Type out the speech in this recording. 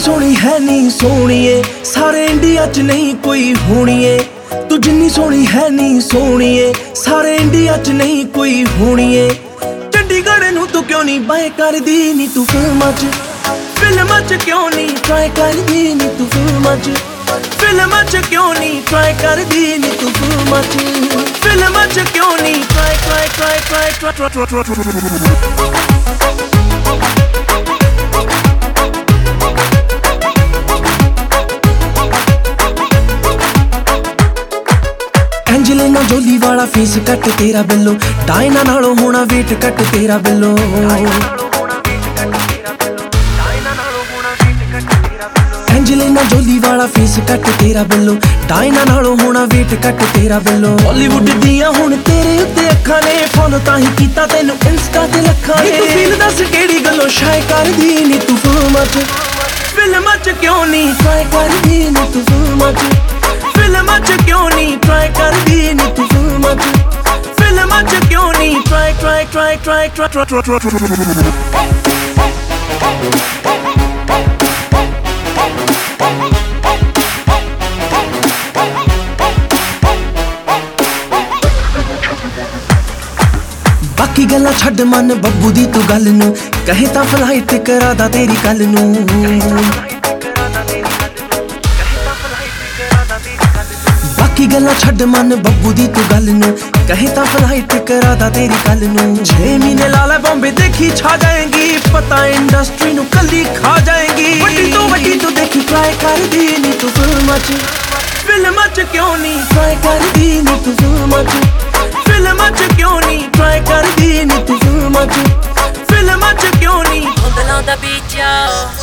सोहनी है नी सोहणीए सारे इंडिया च नहीं कोई होणीए। तू जिन्नी सोहनी है नी सोहणीए सारे इंडिया च नहीं कोई होणीए। चंडीगढ़ नू तू क्यों नहीं बाय कर दी नी तू फिल्मां च क्यों नहीं ट्राई कर दी नी तू फिल्मां च क्यों नहीं ट्राई कर दी नी तू फिल्मां च क्यों नहीं ट्राई एंजेलिना जोली वाला फेस कट तेरा बिल्लो डायना नालों होना वेट कट तेरा बिल्लो। एंजेलिना जोली वाला फेस कट तेरा बिल्लो डायना नालों होना वेट कट तेरा बिल्लो। बॉलीवुड दियां हुण तेरे उत्ते अखां ने फॉलो तां ही कीता तैनू इंस्टा ते लखां ने। तू फील दस केड़ी गल्लों शाय कर दी नी तू फिल्मां च क्यों नहीं ट्राई कर दी नी तू फिल्मां च क्यों नहीं ट्राई कर दी नी तू फिल्मां च क्यों नहीं ट्राई बाकी गल्लां छड्ड मन बब्बू दी तू गल नू कहे तां फ्लाइट करा दा तेरी कल नू। बाकी गल्लां छड्ड मन बब्बू दी तू गल नू कहे तां फ्लाइट करा दा तेरी कल नू। 6 महीने ला लै बॉम्बे देखी छा जाएगी पता इंडस्ट्री नू कली खा जाएगी। वड्डी तू देखी ट्राई कर दी नी तू फिल्मां च क्यों नहीं ट्राई कर दी नी तू फिल्मां च क्यों नहीं ट्राई कर दी नी तू फिल्मां च क्यों नहीं। Ondalão da beat,